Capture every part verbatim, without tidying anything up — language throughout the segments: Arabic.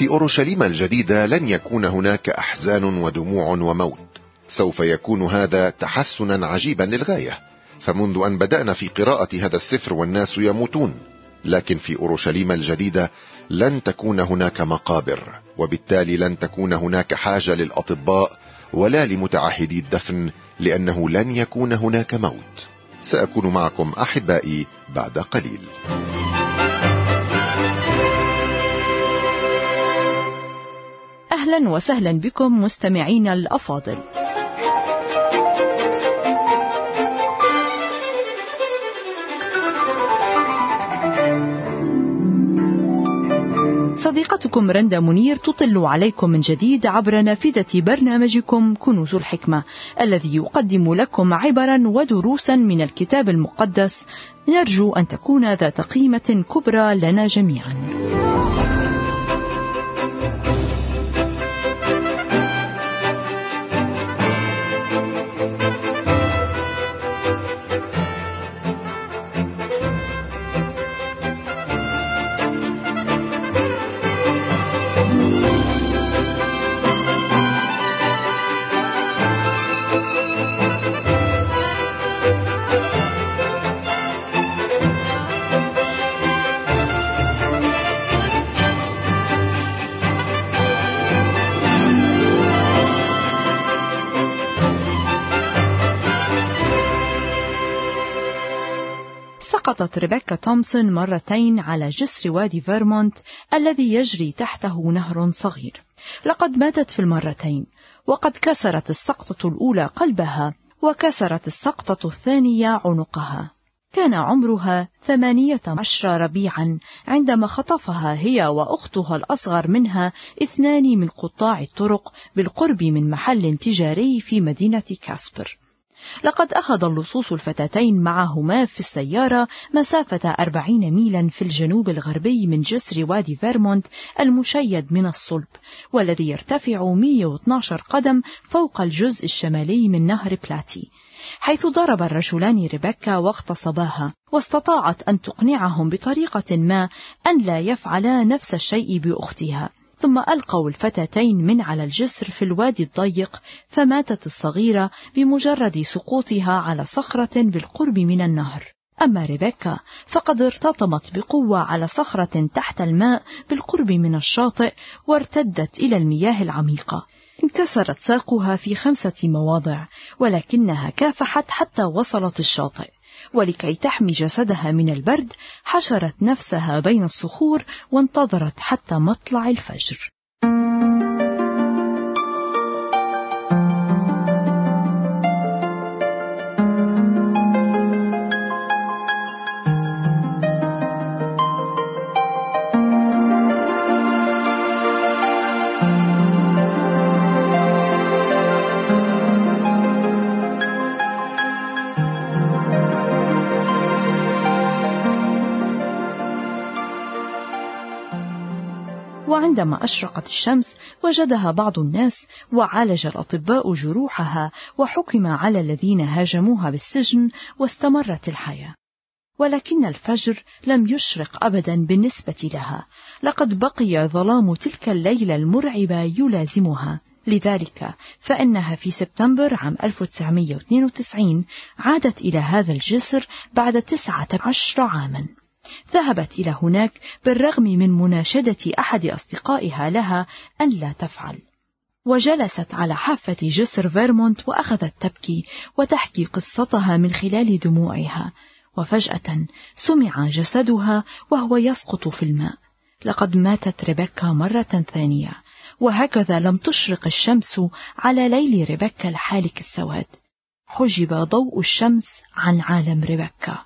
في أورشليم الجديدة لن يكون هناك أحزان ودموع وموت. سوف يكون هذا تحسنا عجيبا للغاية، فمنذ أن بدأنا في قراءة هذا السفر والناس يموتون، لكن في أورشليم الجديدة لن تكون هناك مقابر، وبالتالي لن تكون هناك حاجة للأطباء ولا لمتعهدي الدفن، لأنه لن يكون هناك موت. سأكون معكم أحبائي بعد قليل. أهلا وسهلا بكم مستمعين الأفاضل. صديقتكم رندا منير تطل عليكم من جديد عبر نافذة برنامجكم كنوز الحكمة، الذي يقدم لكم عبرا ودروسا من الكتاب المقدس، نرجو أن تكون ذات قيمة كبرى لنا جميعا. سقطت ريبيكا تومسون مرتين على جسر وادي فيرمونت الذي يجري تحته نهر صغير. لقد ماتت في المرتين، وقد كسرت السقطة الأولى قلبها، وكسرت السقطة الثانية عنقها. كان عمرها ثمانية عشر ربيعا عندما خطفها هي وأختها الأصغر منها اثنان من قطاع الطرق بالقرب من محل تجاري في مدينة كاسبر. لقد أخذ اللصوص الفتاتين معهما في السيارة مسافة أربعين ميلا في الجنوب الغربي من جسر وادي فيرمونت المشيد من الصلب، والذي يرتفع مئة واثني عشر قدم فوق الجزء الشمالي من نهر بلاتي، حيث ضرب الرجلان ريبيكا واغتصباها، واستطاعت أن تقنعهم بطريقة ما أن لا يفعلا نفس الشيء بأختها. ثم ألقوا الفتاتين من على الجسر في الوادي الضيق، فماتت الصغيرة بمجرد سقوطها على صخرة بالقرب من النهر. أما ريبيكا فقد ارتطمت بقوة على صخرة تحت الماء بالقرب من الشاطئ، وارتدت إلى المياه العميقة. انكسرت ساقها في خمسة مواضع، ولكنها كافحت حتى وصلت الشاطئ، ولكي تحمي جسدها من البرد حشرت نفسها بين الصخور وانتظرت حتى مطلع الفجر. وعندما أشرقت الشمس وجدها بعض الناس، وعالج الأطباء جروحها، وحكم على الذين هاجموها بالسجن، واستمرت الحياة. ولكن الفجر لم يشرق أبدا بالنسبة لها، لقد بقي ظلام تلك الليلة المرعبة يلازمها. لذلك فإنها في سبتمبر عام ألف وتسعمئة واثنين وتسعين عادت إلى هذا الجسر بعد تسعة عشر عاما. ذهبت إلى هناك بالرغم من مناشدة أحد أصدقائها لها أن لا تفعل، وجلست على حافة جسر فيرمونت وأخذت تبكي وتحكي قصتها من خلال دموعها. وفجأة سمع جسدها وهو يسقط في الماء. لقد ماتت ريبيكا مرة ثانية، وهكذا لم تشرق الشمس على ليل ريبيكا الحالك السواد. حجب ضوء الشمس عن عالم ريبيكا.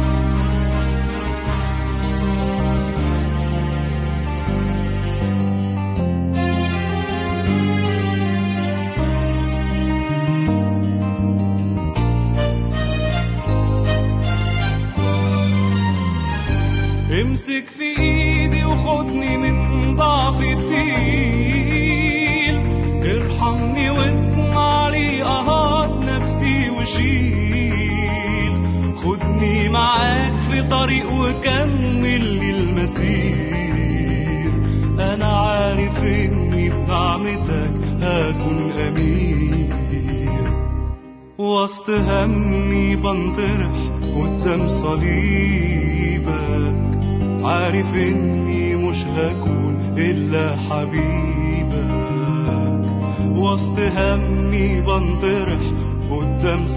امسك في ايدي وخدني من ضعف التقيل، ارحمني واسمع لي اهات نفسي وشيل، خدني معاك في طريق وكمل لي المسير، أنا عارف إني بنعمتك هكون أمين. وسط همي بنطرح قدام صليبك، عارف إني مش هكون إلا حبيبك. وسط همي بنطرح قدام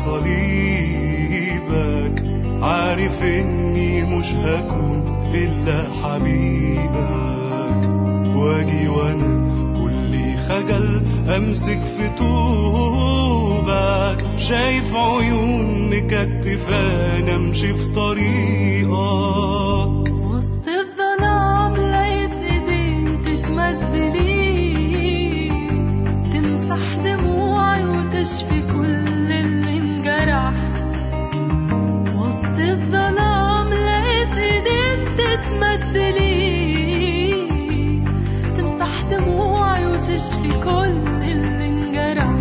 صليبك، عارف إني مش هكون إلا حبيبك. واجي وأنا كلي خجل أمسك في طوبك، شايف عيون مكتفانة أمشي في طريقك. وسط الظلام لقيت إيدين تتمد لي، تمسح دموعي وتشفي كل اللي انجرح. وسط الظلام لقيت إيدين تتمد لي، تمسح دموعي وتشفي كل اللي انجرح.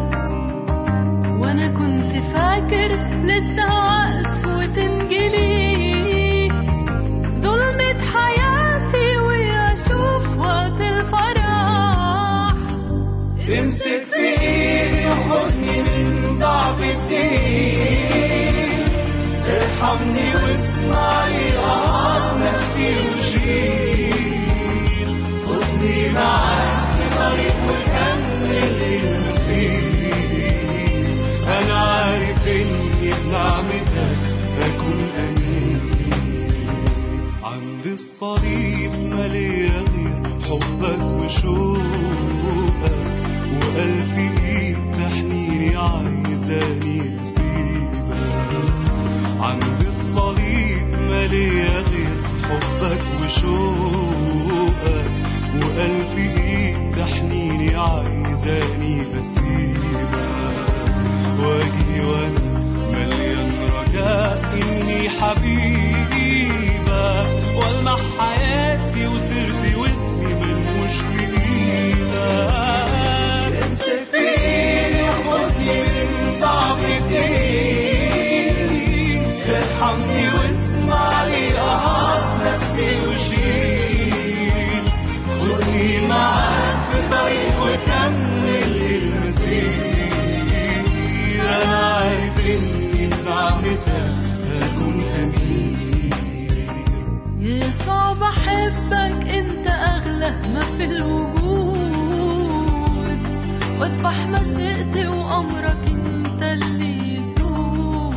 وانا كنت فاكر لسه وقت وتنجلي ظلمة حياتي واشوف وقت الفرح. امسك في ايدي وخدني من ضعف الدين، ارحمني واسمعي قهر نفسي وشيل. خدني معاك في طريق وكمل المسير، أنا عارف إني بنعمتك أكون أمين. عند الصليب مالي غير حبك وشوقك، وألف إيد تحنيني عايزاني أسيبك. عند الصليب مالي غير حبك وشوقك، وألف إيد تحنيني عايزاني أسيبك. واجي وانا مليان رجاء اني حبيبك، والمح حياتي وسيرتي واسمي ملموش في ايدك. امسك في ايدي وخدني من ضعف الدين، ارحمني واسمعي قهر نفسي وشيل. خدني معاك في طريق وكمل المسير، أنا عارف إني بنعمتك هكون أمين. يسوع بحبك أنت أغلى ما في الوجود، واذبح مشيئتي وأمرك أنت اللي يسود.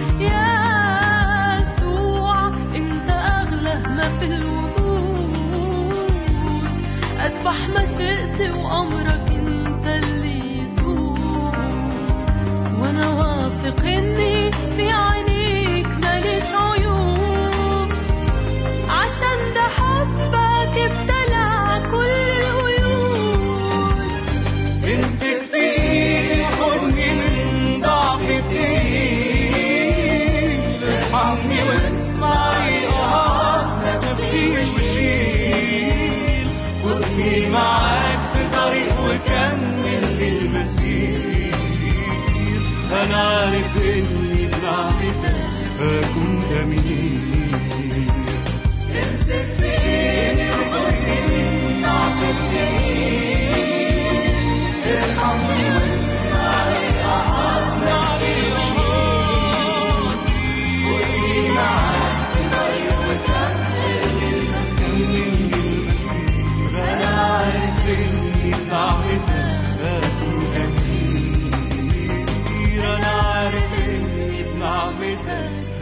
يسوع أنت أغلى ما في الوجود، اذبح مشيئتي وأمرك أنت اللي يسود. وانا واثق اني في عينيك ماليش عيوب، عشان ده حبك ابتلع كل القيود. امسك في ايدي وخدني من ضعف الدين، ارحمني واسمعي قهر نفسي وشيل. خدني معاك في طريق وكمل المسير، أنا عارف إني بنعمتك هكون أمين. امسك في إيدي وخدني من ضعف الدين، ارحمني واسمعي قهر نفسي وشيل. خدني معاك في طريق وكمل المسير، أنا عارف إني بنعمتك هكون أمين. أنا عارف إني بنعمتك